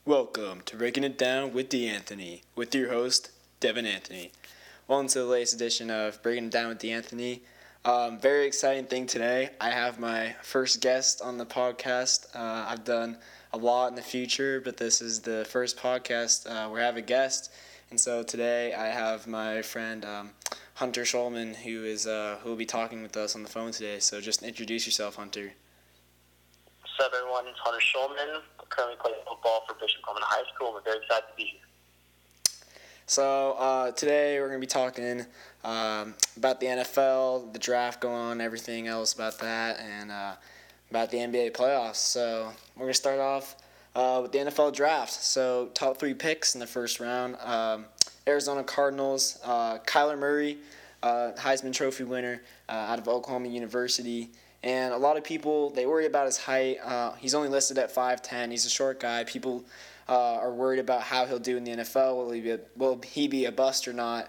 Welcome to Breaking It Down with D'Anthony, with your host, Devin Anthony. Welcome to the latest edition of Breaking It Down with D'Anthony. Very exciting thing today. I have my first guest on the podcast. I've done a lot in the future, but this is the first podcast where I have a guest. And so today I have my friend Hunter Schulman, who will be talking with us on the phone today. So just introduce yourself, Hunter. What's up, everyone? It's Hunter Schulman. I currently play football for Bishop Coleman High School. I'm very excited to be here. So today we're going to be talking about the NFL, the draft going on, everything else about that, and about the NBA playoffs. So we're going to start off with the NFL draft. So top 3 picks in the first round. Arizona Cardinals, Kyler Murray, Heisman Trophy winner out of Oklahoma University. And a lot of people, they worry about his height. He's only listed at 5'10". He's a short guy. People are worried about how he'll do in the NFL. Will he be a bust or not?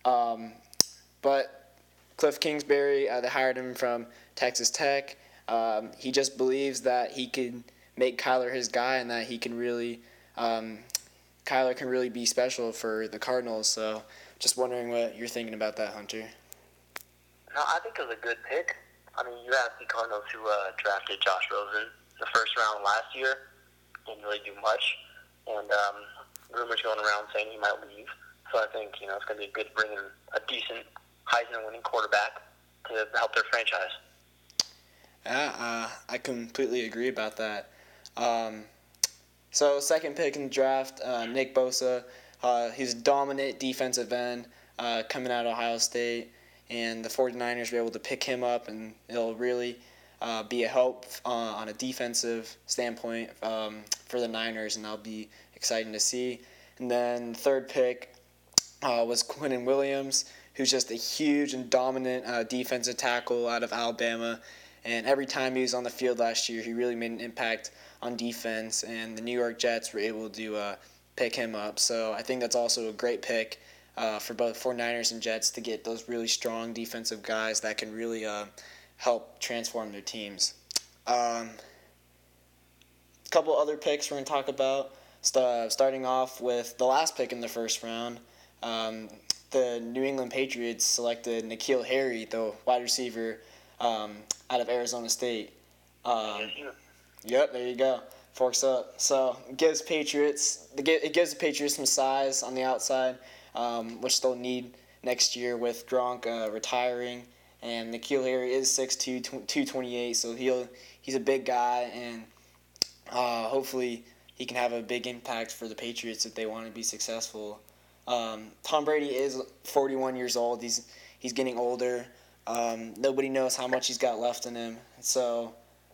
But Cliff Kingsbury, they hired him from Texas Tech. He just believes that he can make Kyler his guy and that he can really, Kyler can really be special for the Cardinals. So just wondering what you're thinking about that, Hunter. No, I think it was a good pick. I mean, you have the Cardinals who drafted Josh Rosen in the first round last year. Didn't really do much. And rumors going around saying he might leave. So I think, it's going to be good bringing a decent Heisman-winning quarterback to help their franchise. Yeah, I completely agree about that. So second pick in the draft, Nick Bosa. He's a dominant defensive end coming out of Ohio State. And the 49ers were able to pick him up, and it'll really be a help on a defensive standpoint for the Niners, and that'll be exciting to see. And then third pick was Quinnen Williams, who's just a huge and dominant defensive tackle out of Alabama. And every time he was on the field last year, he really made an impact on defense, and the New York Jets were able to pick him up. So I think that's also a great pick for both 49ers and Jets to get those really strong defensive guys that can really help transform their teams. A couple other picks we're going to talk about, starting off with the last pick in the first round. The New England Patriots selected N'Keal Harry, the wide receiver out of Arizona State. Yep, there you go. Forks up. So it gives the Patriots some size on the outside, which they'll need next year with Gronk retiring. And N'Keal Harry is 6'2", 228, so he's a big guy, and hopefully he can have a big impact for the Patriots if they want to be successful. Tom Brady is 41 years old. He's getting older. Nobody knows how much he's got left in him. So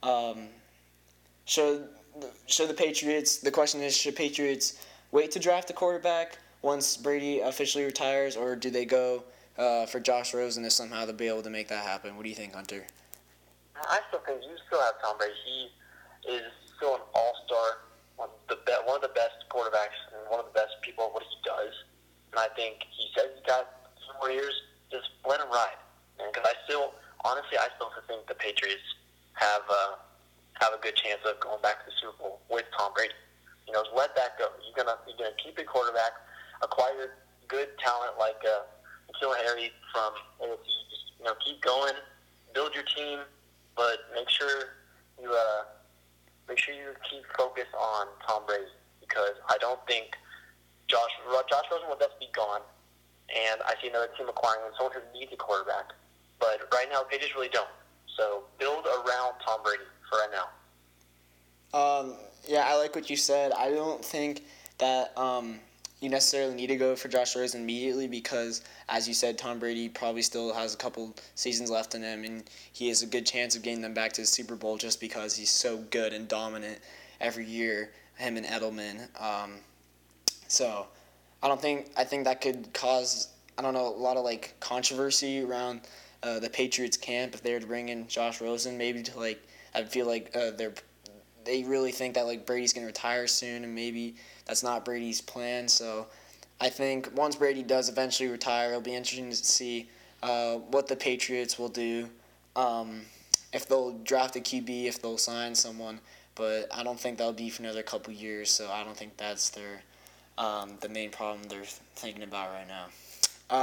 should the Patriots – the question is, should Patriots wait to draft a quarterback once Brady officially retires, or do they go for Josh Rosen if somehow they'll be able to make that happen? What do you think, Hunter? I still think you still have Tom Brady. He is still an all-star, one of the best quarterbacks and one of the best people at what he does. And I think he said he's got 2 more years. Just let him ride. Because I still think the Patriots have a good chance of going back to the Super Bowl with Tom Brady. Let that go. You're gonna keep your quarterback, acquire good talent like N'Keal Harry from AFC. Just keep going, build your team, but make sure you keep focus on Tom Brady, because I don't think Josh Rosen will definitely be gone, and I see another team acquiring someone who needs a quarterback. But right now, the Patriots really don't. So build around Tom Brady for right now. Yeah, I like what you said. I don't think that you necessarily need to go for Josh Rosen immediately because, as you said, Tom Brady probably still has a couple seasons left in him, and he has a good chance of getting them back to the Super Bowl just because he's so good and dominant every year, him and Edelman. So I think that could cause, a lot of controversy around the Patriots camp if they were to bring in Josh Rosen. Maybe I feel like they really think that Brady's going to retire soon, and maybe that's not Brady's plan. So I think once Brady does eventually retire, it'll be interesting to see what the Patriots will do, if they'll draft a QB, if they'll sign someone but I don't think that'll be for another couple years. So I don't think that's the main problem they're thinking about right now.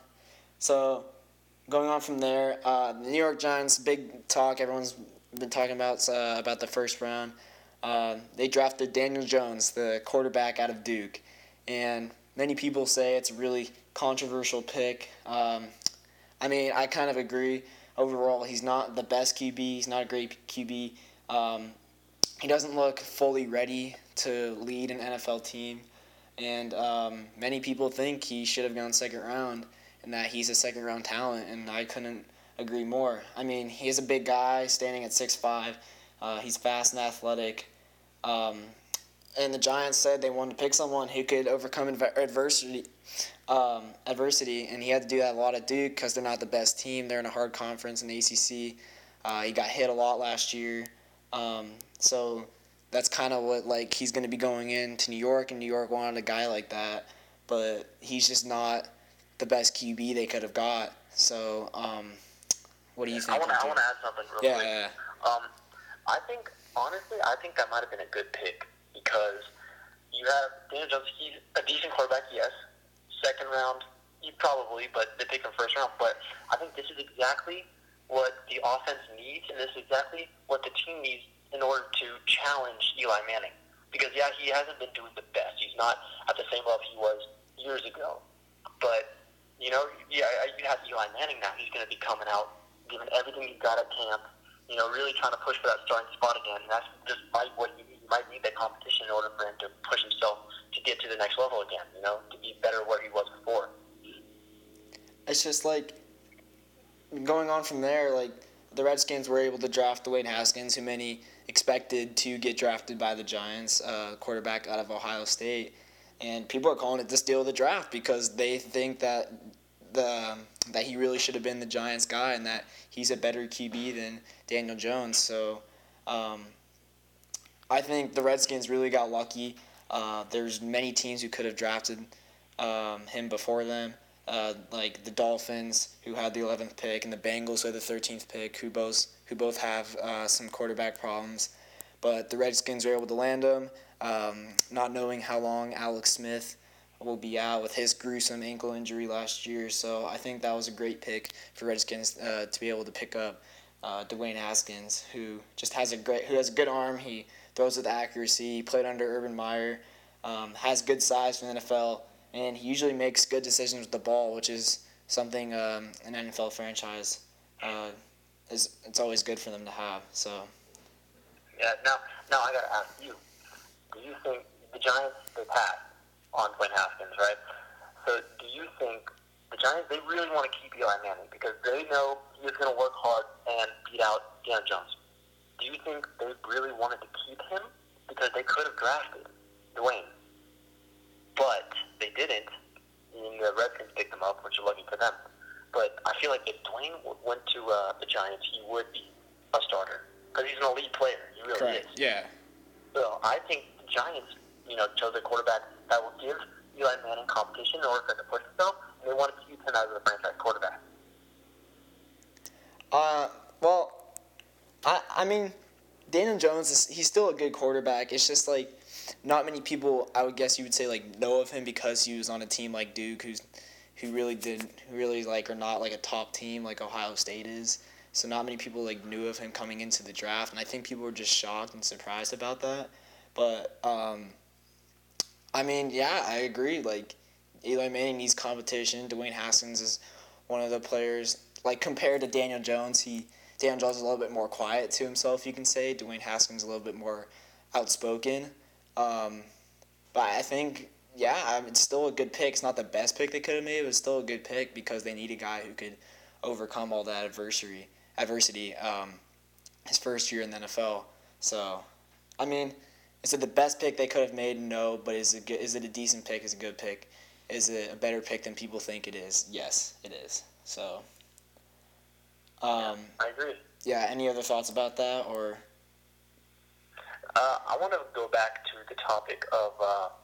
So going on from there, the New York Giants, big talk. Everyone's been talking about the first round. They drafted Daniel Jones, the quarterback out of Duke, and many people say it's a really controversial pick. I mean, I kind of agree. Overall, he's not the best QB. He's not a great QB. He doesn't look fully ready to lead an NFL team, and many people think he should have gone second round and that he's a second round talent, and I couldn't agree more. I mean, he is a big guy standing at 6'5". He's fast and athletic. And the Giants said they wanted to pick someone who could overcome adversity, and he had to do that a lot at Duke because they're not the best team. They're in a hard conference in the ACC. He got hit a lot last year. So that's kind of what he's going to be going into New York, and New York wanted a guy like that, but he's just not the best QB they could have got. So, what do you think? I want to add something real quick. Yeah. I think, honestly, that might have been a good pick because you have Daniel Jones. He's a decent quarterback, yes. Second round, probably, but they pick him first round. But I think this is exactly what the offense needs, and this is exactly what the team needs in order to challenge Eli Manning. Because, yeah, he hasn't been doing the best. He's not at the same level he was years ago. But, you have Eli Manning now. He's going to be coming out, giving everything he's got at camp, really trying to push for that starting spot again. And that's just what he might need that competition in order for him to push himself to get to the next level again, to be better where he was before. It's just going on from there, the Redskins were able to draft Dwayne Haskins, who many expected to get drafted by the Giants, quarterback out of Ohio State. And people are calling it the steal of the draft because they think that that he really should have been the Giants guy and that he's a better QB than Daniel Jones. So I think the Redskins really got lucky. There's many teams who could have drafted him before them, like the Dolphins, who had the 11th pick, and the Bengals, who had the 13th pick, who both have some quarterback problems. But the Redskins were able to land him, not knowing how long Alex Smith will be out with his gruesome ankle injury last year. So I think that was a great pick for Redskins to be able to pick up Dwayne Haskins, who has a good arm. He throws with accuracy. He played under Urban Meyer, has good size for the NFL, and he usually makes good decisions with the ball, which is something an NFL franchise it's always good for them to have. So. Yeah. Now I gotta ask you: do you think the Giants they passed on Dwayne Haskins, right? So do you think the Giants they really want to keep Eli Manning because they know he is going to work hard and beat out Daniel Jones? Do you think they really wanted to keep him because they could have drafted Dwayne, but they didn't? And the Redskins picked him up, which is lucky for them. But I feel like if Dwayne went to the Giants, he would be a starter because he's an elite player. He really Correct. is. Yeah. So I think the Giants, chose a quarterback that will give Eli Manning competition in order for him to push himself, and they want to keep him as a franchise quarterback. Well, I mean, Daniel Jones he's still a good quarterback. It's just not many people, I would guess you would say know of him because he was on a team like Duke, who really are not a top team like Ohio State is. So not many people knew of him coming into the draft, and I think people were just shocked and surprised about that. But I mean, yeah, I agree. Eli Manning needs competition. Dwayne Haskins is one of the players. Compared to Daniel Jones, Daniel Jones is a little bit more quiet to himself, you can say. Dwayne Haskins is a little bit more outspoken. But I think, it's still a good pick. It's not the best pick they could have made, but it's still a good pick because they need a guy who could overcome all that adversity. His first year in the NFL. So, I mean, is it the best pick they could have made? No, but is it a decent pick? Is it a good pick? Is it a better pick than people think it is? Yes, it is. So, I agree. Yeah, any other thoughts about that, or? I want to go back to the topic of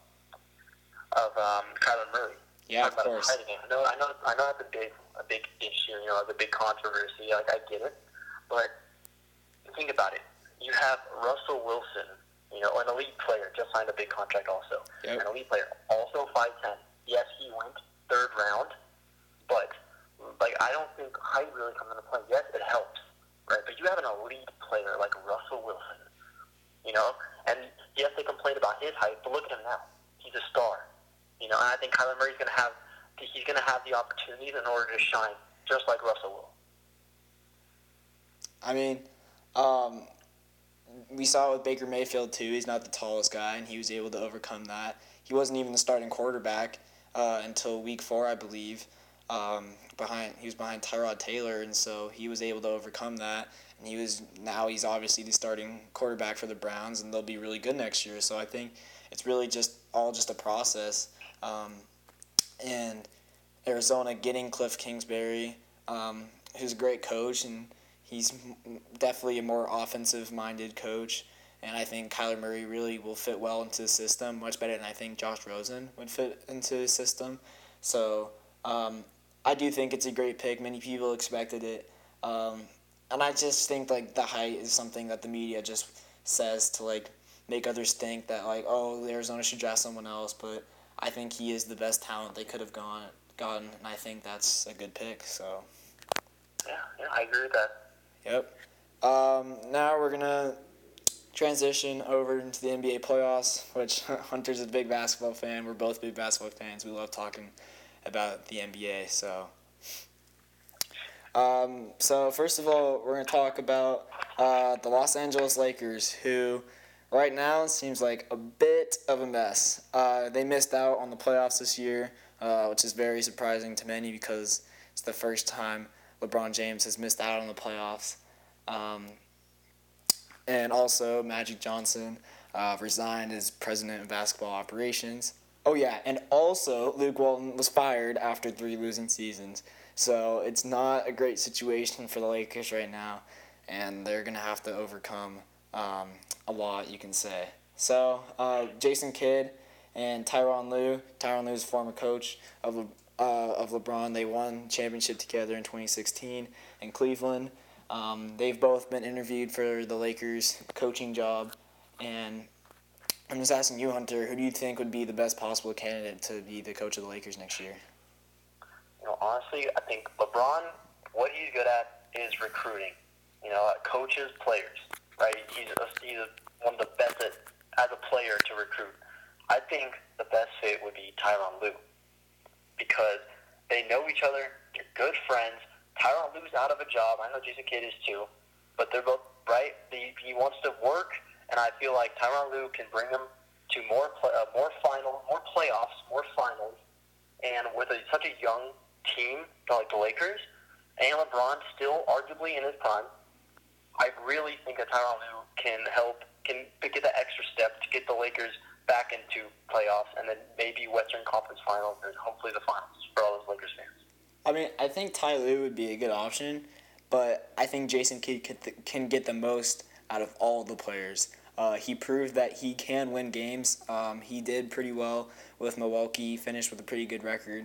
Kyler Murray. Yeah, of course. I know that's a big issue. The big controversy. I get it, but think about it. you have Russell Wilson, an elite player, just signed a big contract also. Yep. An elite player, also 5'10". Yes, he went third round, but I don't think height really comes into play. Yes, it helps, right? But you have an elite player like Russell Wilson, and yes, they complain about his height, but look at him now. He's a star, and I think Kyler Murray's going to have the opportunities in order to shine, just like Russell will. I mean, we saw it with Baker Mayfield too. He's not the tallest guy, and he was able to overcome that. He wasn't even the starting quarterback until week 4, I believe. He was behind Tyrod Taylor, and so he was able to overcome that. And he's obviously the starting quarterback for the Browns, and they'll be really good next year. So I think it's really just a process. And Arizona getting Cliff Kingsbury, who's a great coach, and he's definitely a more offensive-minded coach. And I think Kyler Murray really will fit well into the system, much better than I think Josh Rosen would fit into his system. So I do think it's a great pick. Many people expected it. And I just think the height is something that the media just says to make others think that Arizona should draft someone else. But I think he is the best talent they could have gotten, and I think that's a good pick. So. Yeah, I agree with that. Yep. Now we're gonna transition over into the NBA playoffs, which Hunter's a big basketball fan. We're both big basketball fans. We love talking about the NBA. So first of all, we're gonna talk about the Los Angeles Lakers, who right now seems like a bit of a mess. They missed out on the playoffs this year, which is very surprising to many because it's the first time LeBron James has missed out on the playoffs. And also, Magic Johnson resigned as president of basketball operations. Oh, yeah, and also Luke Walton was fired after 3 losing seasons. So it's not a great situation for the Lakers right now, and they're going to have to overcome a lot, you can say. So Jason Kidd and Tyronn Lue. Tyronn Lue is a former coach of LeBron. They won championship together in 2016 in Cleveland. They've both been interviewed for the Lakers coaching job, and I'm just asking you, Hunter, who do you think would be the best possible candidate to be the coach of the Lakers next year? Honestly, I think LeBron, what he's good at is recruiting. Coaches players, right? He's one of the best as a player to recruit. I think the best fit would be Tyronn Lue because they know each other, they're good friends. Tyronn Lue's out of a job. I know Jason Kidd is too, but they're both right. He wants to work, and I feel like Tyronn Lue can bring them to more playoffs, more finals, and with such a young team like the Lakers and LeBron still arguably in his prime, I really think that Tyronn Lue can get that extra step to get the Lakers back into playoffs and then maybe Western Conference Finals and hopefully the finals for all those Lakers fans. I mean, I think Ty Lue would be a good option, but I think Jason Kidd can get the most out of all the players. He proved that he can win games. He did pretty well with Milwaukee, finished with a pretty good record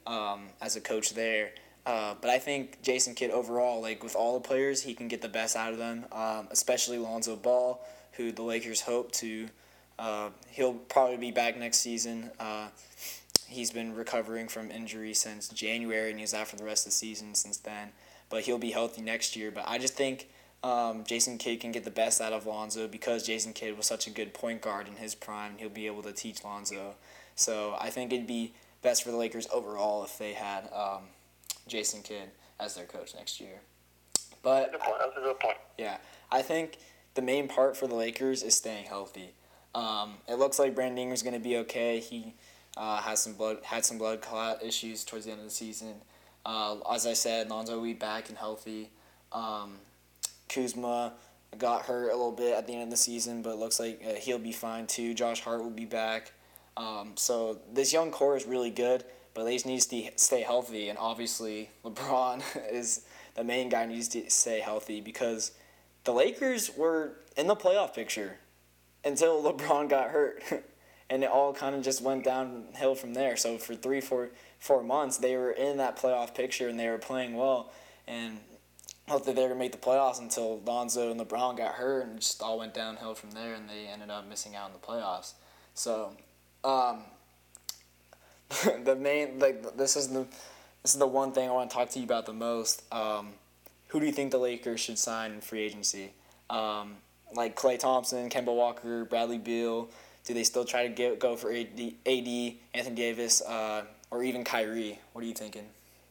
as a coach there. But I think Jason Kidd overall, with all the players, he can get the best out of them, especially Lonzo Ball, who the Lakers hope to. He'll probably be back next season. He's been recovering from injury since January, and he's out for the rest of the season since then. But he'll be healthy next year. But I just think Jason Kidd can get the best out of Lonzo because Jason Kidd was such a good point guard in his prime. He'll be able to teach Lonzo. So I think it'd be best for the Lakers overall if they had Jason Kidd as their coach next year. But That's a good point. Yeah, I think the main part for the Lakers is staying healthy. It looks like Brandon Ingram's going to be okay. He had some blood clot issues towards the end of the season. As I said, Lonzo will be back and healthy. Kuzma got hurt a little bit at the end of the season, but it looks like he'll be fine too. Josh Hart will be back. So this young core is really good, but they just need to stay healthy. And obviously, LeBron is the main guy who needs to stay healthy because the Lakers were in the playoff picture until LeBron got hurt. And it all kind of just went downhill from there. So for 4 months, they were in that playoff picture and they were playing well. And thought that they were going to make the playoffs until Lonzo and LeBron got hurt, and it just all went downhill from there, and they ended up missing out in the playoffs. So, the main this is the one thing I want to talk to you about the most. Who do you think the Lakers should sign in free agency? Like Klay Thompson, Kemba Walker, Bradley Beal. Do they still try to go for AD, Anthony Davis, or even Kyrie? What are you thinking?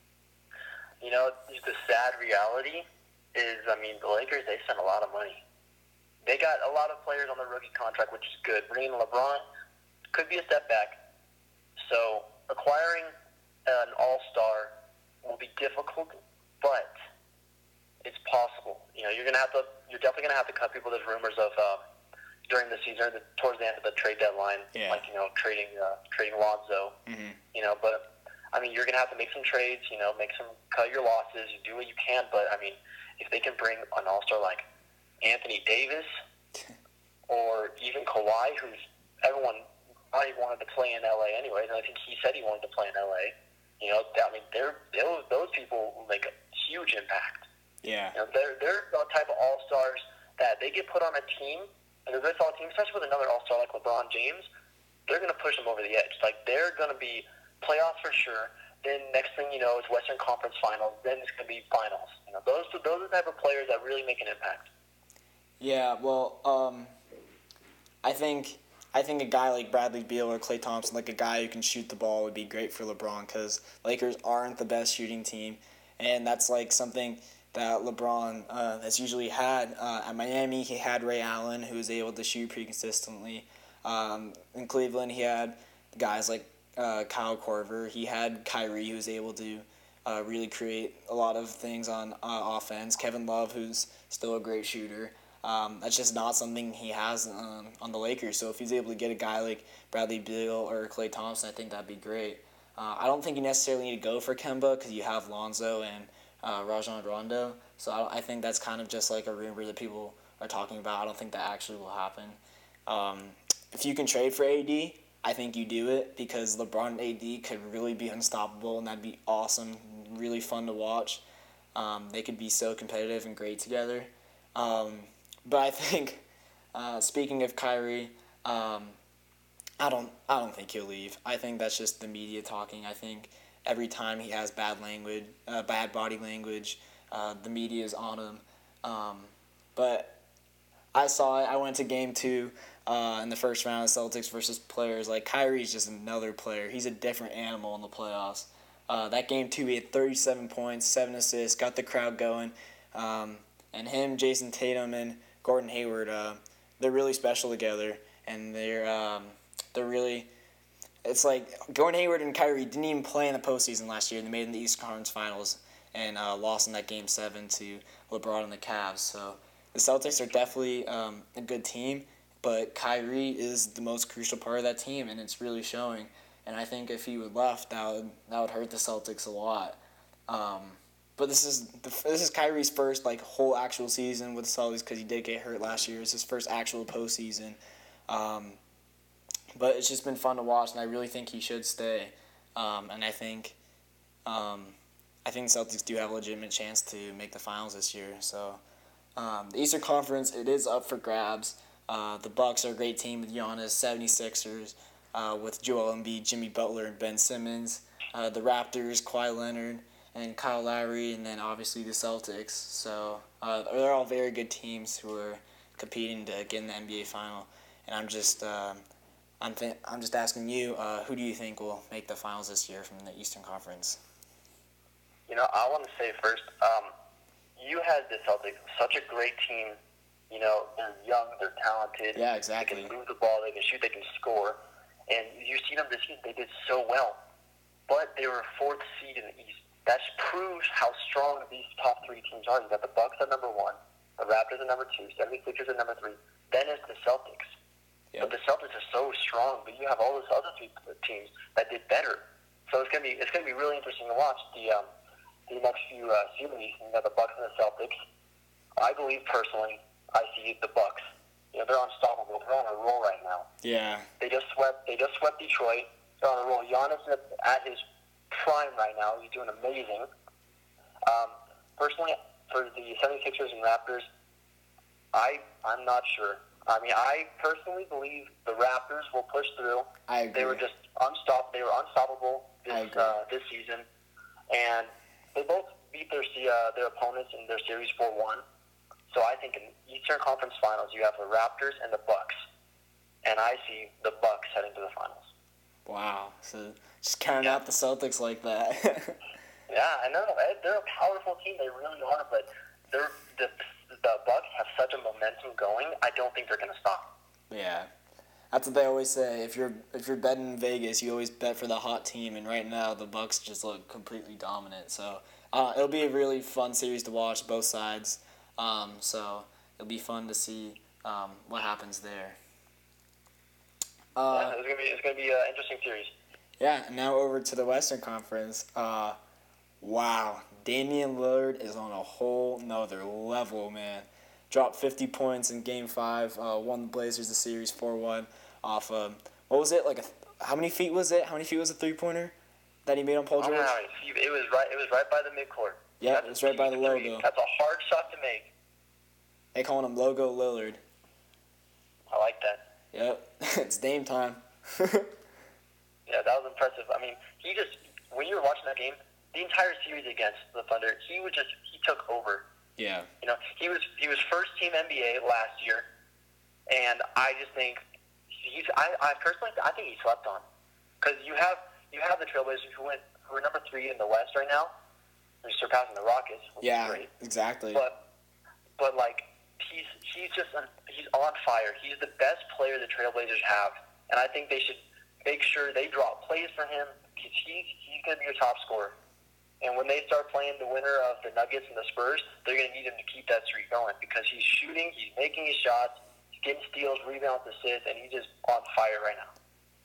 You know, the sad reality is, I mean, the Lakers, they spent a lot of money. They got a lot of players on the rookie contract, which is good. Bringing LeBron could be a step back. So acquiring an all-star will be difficult, but it's possible. You know, you're definitely gonna have to cut people. There's rumors of during the season, towards the end of the trade deadline, like trading Lonzo. Mm-hmm. You know, but I mean, you're gonna have to make some trades. You know, cut your losses. You do what you can, but I mean, if they can bring an all-star like Anthony Davis or even Kawhi, who's everyone probably wanted to play in LA anyways, and I think he said he wanted to play in LA. You know, I mean, those people will make a huge impact. Yeah. You know, they're the type of all-stars that they get put on a team, and they're a good team, especially with another all-star like LeBron James. They're going to push them over the edge. Like, they're going to be playoffs for sure. Then next thing you know, it's Western Conference Finals. Then it's going to be finals. You know, those are the type of players that really make an impact. Yeah, well, I think a guy like Bradley Beal or Klay Thompson, like a guy who can shoot the ball, would be great for LeBron because Lakers aren't the best shooting team, and that's like something that LeBron has usually had. At Miami, he had Ray Allen, who was able to shoot pretty consistently. In Cleveland, he had guys like Kyle Korver. He had Kyrie, who was able to really create a lot of things on offense. Kevin Love, who's still a great shooter. That's just not something he has on the Lakers. So if he's able to get a guy like Bradley Beal or Klay Thompson, I think that'd be great. I don't think you necessarily need to go for Kemba because you have Lonzo and Rajon Rondo. So I think that's kind of just like a rumor that people are talking about. I don't think that actually will happen. If you can trade for AD, I think you do it because LeBron and AD could really be unstoppable, and that'd be awesome, really fun to watch. They could be so competitive and great together. But I think, speaking of Kyrie, I don't think he'll leave. I think that's just the media talking. I think every time he has bad body language, the media is on him. But I saw it. I went to Game 2 in the first round of Celtics versus players. Like, Kyrie's just another player. He's a different animal in the playoffs. That Game 2, he had 37 points, 7 assists, got the crowd going. And him, Jason Tatum, and Gordon Hayward, they're really special together. And they're really... It's like Gordon Hayward and Kyrie didn't even play in the postseason last year. They made it in the Eastern Conference Finals and lost in that Game 7 to LeBron and the Cavs. So the Celtics are definitely a good team, but Kyrie is the most crucial part of that team, and it's really showing. And I think if he would left, that would hurt the Celtics a lot. But this is Kyrie's first whole actual season with the Celtics because he did get hurt last year. It's his first actual postseason. But it's just been fun to watch, and I really think he should stay. And I think the Celtics do have a legitimate chance to make the finals this year. So the Eastern Conference, it is up for grabs. The Bucks are a great team with Giannis, 76ers with Joel Embiid, Jimmy Butler, and Ben Simmons. The Raptors, Kawhi Leonard, and Kyle Lowry, and then obviously the Celtics. So they're all very good teams who are competing to get in the NBA final. And I'm just asking you, who do you think will make the finals this year from the Eastern Conference? You know, I want to say first, you had the Celtics, such a great team. You know, they're young, they're talented. Yeah, exactly. They can move the ball, they can shoot, they can score. And you see them this season, they did so well. But they were fourth seed in the East. That proves how strong these top three teams are. You got the Bucks at number 1, the Raptors at number 2, 76ers at number 3. Then it's the Celtics. Yep. But the Celtics are so strong, but you have all those other three teams that did better. So it's gonna be really interesting to watch the next few series. You got the Bucks and the Celtics. I believe personally, I see the Bucks. You know, they're unstoppable. They're on a roll right now. Yeah. They just swept Detroit. They're on a roll. Giannis is at his prime right now. He's doing amazing. Personally, for the 76ers and Raptors, I'm not sure. I mean, I personally believe the Raptors will push through. I agree. They were just unstoppable this season, and they both beat their opponents in their series 4-1. So I think in Eastern Conference Finals, you have the Raptors and the Bucks, and I see the Bucks heading to the finals. Wow. So just counting out the Celtics like that. Yeah, I know. They're a powerful team. They really are, but the Bucks have such a momentum going. I don't think they're going to stop. Yeah. That's what they always say. If you're betting in Vegas, you always bet for the hot team, and right now the Bucks just look completely dominant. So it'll be a really fun series to watch, both sides. So it'll be fun to see what happens there. Yeah, it's gonna be an interesting series. Yeah, and now over to the Western Conference. Wow, Damian Lillard is on a whole nother level, man. Dropped 50 points in Game 5, won the Blazers the series 4-1 off of, what was it, how many feet was it? How many feet was a three-pointer that he made on Paul George? It was right by the midcourt. Yeah, it was right by the logo. That's a hard shot to make. They calling him Logo Lillard. I like that. Yep, it's Dame time. Yeah, that was impressive. I mean, when you were watching that game, the entire series against the Thunder, he took over. Yeah. You know, he was first team NBA last year, and I just think I personally think he slept on, because you have the Trailblazers who are number 3 in the West right now, they're surpassing the Rockets. Which is great. Exactly. But like he's on fire. He's the best player the Trailblazers have, and I think they should make sure they draw plays for him, because he's going to be your top scorer. And when they start playing the winner of the Nuggets and the Spurs, they're going to need him to keep that streak going, because he's shooting, he's making his shots, he's getting steals, rebounds, assists, and he's just on fire right now.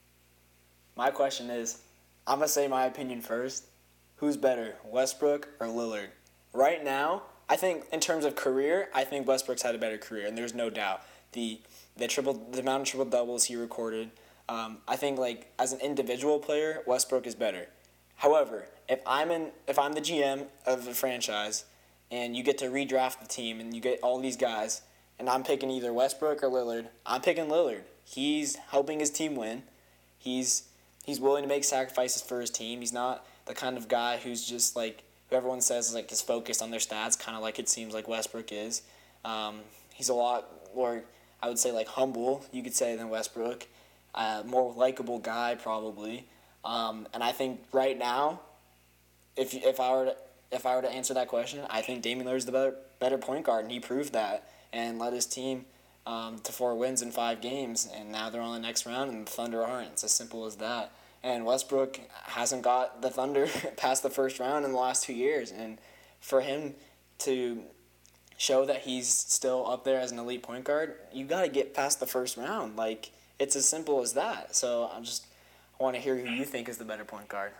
My question is, I'm going to say my opinion first. Who's better, Westbrook or Lillard? Right now, I think in terms of career, I think Westbrook's had a better career, and there's no doubt. The amount of triple doubles he recorded, I think as an individual player, Westbrook is better. However, if I'm the GM of a franchise, and you get to redraft the team, and you get all these guys, and I'm picking either Westbrook or Lillard, I'm picking Lillard. He's helping his team win. He's willing to make sacrifices for his team. He's not the kind of guy who's just who everyone says is focused on their stats, kind of like it seems like Westbrook is. He's a lot more, I would say, humble, you could say, than Westbrook. More likable guy, probably. And I think right now, if I were to answer that question, I think Damian Lillard's the better point guard, and he proved that and led his team to 4 wins in 5 games, and now they're on the next round, and the Thunder aren't. It's as simple as that. And Westbrook hasn't got the Thunder past the first round in the last 2 years, and for him to show that he's still up there as an elite point guard, you got to get past the first round. It's as simple as that. So I want to hear who you think is the better point guard.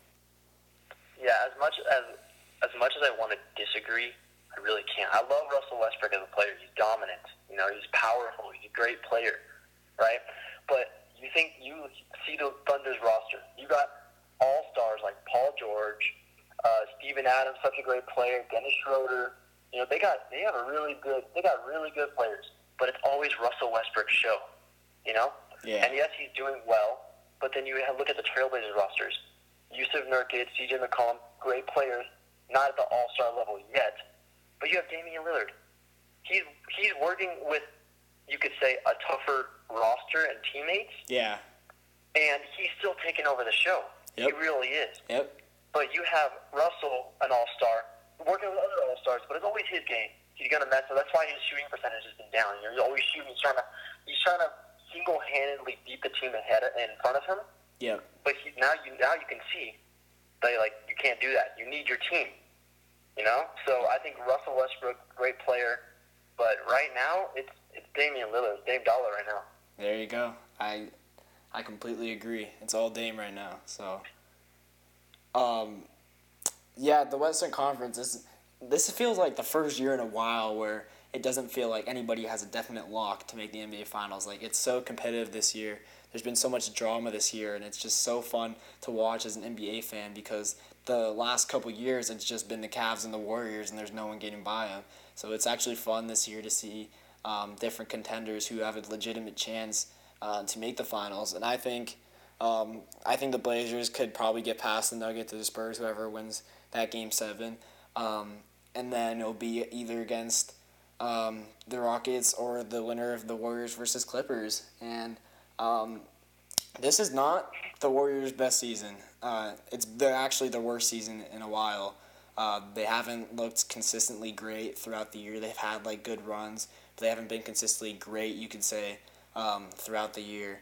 Yeah, as much as I want to disagree, I really can't. I love Russell Westbrook as a player. He's dominant. You know, he's powerful. He's a great player, right? But you see the Thunder's roster. You got all-stars like Paul George, Steven Adams, such a great player, Dennis Schroeder. You know, they got really good players, but it's always Russell Westbrook's show, you know? Yeah. And yes, he's doing well, but then you look at the Trailblazers rosters. Yusuf Nurkic, CJ McCollum, great players, not at the all-star level yet, but you have Damian Lillard. He's working with, you could say, a tougher roster and teammates. Yeah. And he's still taking over the show. Yep. He really is. Yep. But you have Russell, an all-star, working with other all-stars, but it's always his game. He's going to mess up. That's why his shooting percentage has been down. He's always shooting. He's trying to single-handedly beat the team ahead in front of him. Yep. But now you can see that you can't do that. You need your team. You know? So I think Russell Westbrook, great player, but right now it's Damian Lillard, Dame Dollar right now. There you go. I completely agree. It's all Dame right now. So, yeah, the Western Conference this feels like the first year in a while where it doesn't feel like anybody has a definite lock to make the NBA Finals. It's so competitive this year. there's been so much drama this year, and it's just so fun to watch as an NBA fan because the last couple years it's just been the Cavs and the Warriors, and there's no one getting by them. So it's actually fun this year to see different contenders who have a legitimate chance to make the finals. And I think the Blazers could probably get past the Nuggets or the Spurs, whoever wins that Game 7. And then it'll be either against the Rockets or the winner of the Warriors versus Clippers. And this is not the Warriors' best season. They're actually their worst season in a while. They haven't looked consistently great throughout the year. They've had like good runs, but they haven't been consistently great, you could say, throughout the year.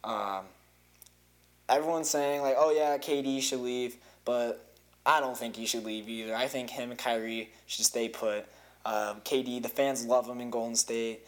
Everyone's saying like, oh yeah, KD should leave, but I don't think he should leave either. I think him and Kyrie should stay put. KD, the fans love him in Golden State.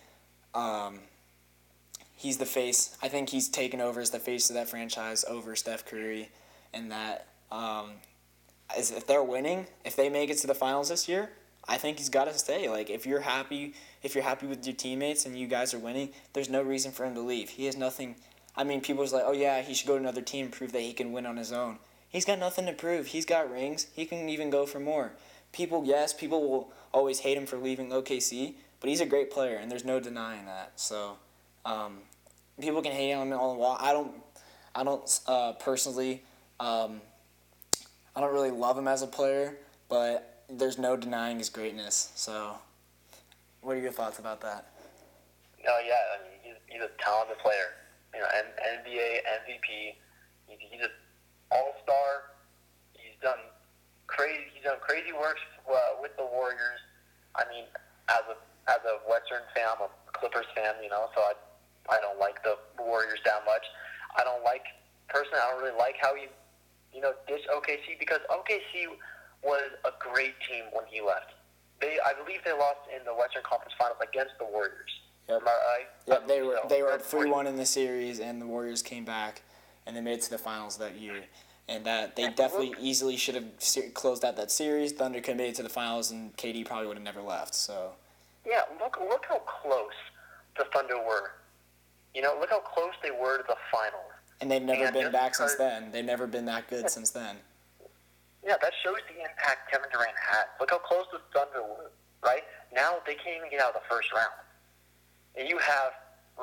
He's the face. I think he's taken over as the face of that franchise over Steph Curry, and that if they're winning, if they make it to the finals this year, I think he's got to stay. Like if you're happy with your teammates and you guys are winning, there's no reason for him to leave. He has nothing. I mean, people was like, oh yeah, he should go to another team and prove that he can win on his own. He's got nothing to prove. He's got rings. He can even go for more. People will always hate him for leaving OKC, but he's a great player, and there's no denying that. So, people can hate him all the while. I don't personally, I don't really love him as a player, but there's no denying his greatness. So, what are your thoughts about that? No, yeah, I mean, he's a talented player. You know, NBA MVP. He's an all-star. He's done crazy works with the Warriors. I mean, as a Western fan, I'm a Clippers fan, you know, so I don't like the Warriors that much. I don't really like how he, ditched OKC because OKC was a great team when he left. I believe they lost in the Western Conference Finals against the Warriors. Yep. Am I right? Yep, they were 3-1 in the series, and the Warriors came back, and they made it to the finals that year. And that they definitely easily should have closed out that series. Thunder could have made it to the finals, and KD probably would have never left. So. Yeah, look how close the Thunder were. Look how close they were to the finals. And they've never been back since then. They've never been that good since then. Yeah, that shows the impact Kevin Durant had. Look how close the Thunder were, right? Now they can't even get out of the first round. And you have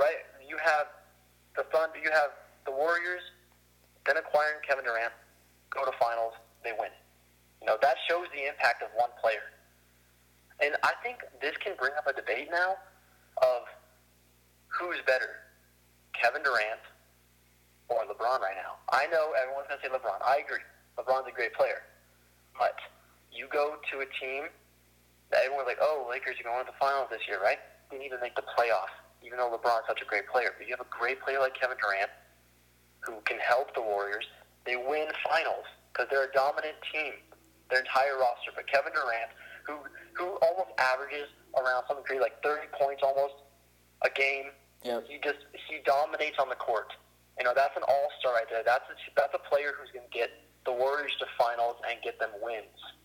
the Thunder, you have the Warriors, then acquiring Kevin Durant, go to finals, they win. That shows the impact of one player. And I think this can bring up a debate now of who's better, Kevin Durant or LeBron right now. I know everyone's going to say LeBron. I agree. LeBron's a great player. But you go to a team that everyone's like, oh, Lakers are going to the finals this year, right? They need to make the playoffs, even though LeBron's such a great player. But you have a great player like Kevin Durant who can help the Warriors. They win finals because they're a dominant team, their entire roster. But Kevin Durant, who almost averages around something crazy like 30 points almost a game. Yep. He dominates on the court. That's an all-star right there. That's a player who's going to get the Warriors to finals and get them wins.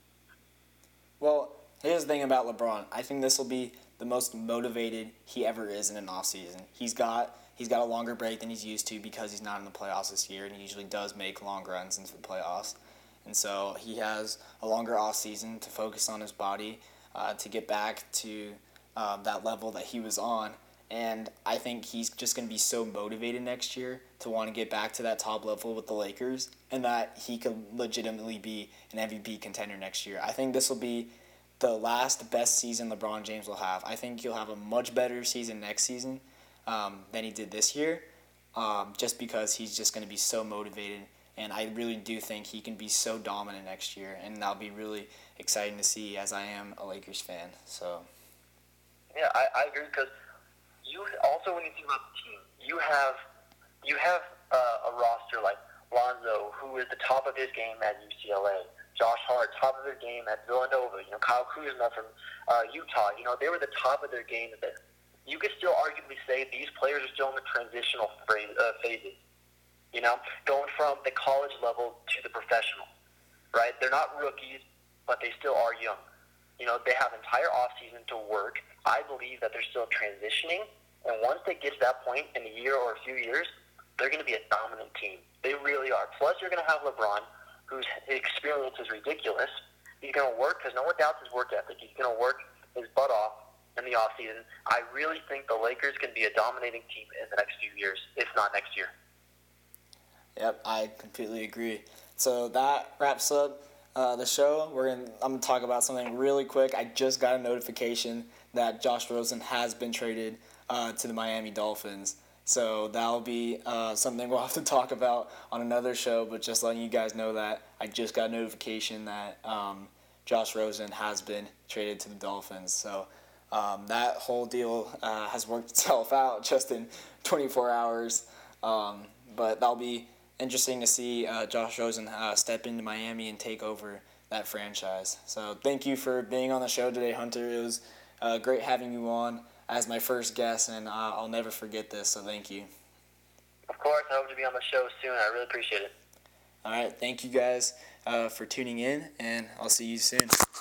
Well, here's the thing about LeBron. I think this will be the most motivated he ever is in an offseason. He's got a longer break than he's used to because he's not in the playoffs this year, and he usually does make long runs into the playoffs. And so he has a longer offseason to focus on his body, to get back to that level that he was on. And I think he's just going to be so motivated next year to want to get back to that top level with the Lakers, and that he could legitimately be an MVP contender next year. I think this will be the last best season LeBron James will have. I think he'll have a much better season next season than he did this year, just because he's just going to be so motivated. And I really do think he can be so dominant next year, and that'll be really exciting to see, as I am a Lakers fan. So. Yeah, I agree, because you also, when you think about the team, you have a roster like Lonzo, who is the top of his game at UCLA. Josh Hart, top of their game at Villanova. Kyle Kuzma from Utah. They were the top of their game there. You could still arguably say these players are still in the transitional phases. Going from the college level to the professional, right? They're not rookies, but they still are young. They have entire offseason to work. I believe that they're still transitioning, and once they get to that point in a year or a few years, they're going to be a dominant team. They really are. Plus, you're going to have LeBron, whose experience is ridiculous. He's going to work because no one doubts his work ethic. He's going to work his butt off in the offseason. I really think the Lakers can be a dominating team in the next few years, if not next year. Yep, I completely agree. So that wraps up the show. I'm going to talk about something really quick. I just got a notification that Josh Rosen has been traded to the Miami Dolphins. So that'll be something we'll have to talk about on another show, but just letting you guys know that I just got a notification that Josh Rosen has been traded to the Dolphins. So that whole deal has worked itself out just in 24 hours. But that'll be interesting to see Josh Rosen step into Miami and take over that franchise. So thank you for being on the show today, Hunter. It was great having you on as my first guest, and I'll never forget this, so thank you. Of course, I hope to be on the show soon. I really appreciate it. All right, thank you guys for tuning in, and I'll see you soon.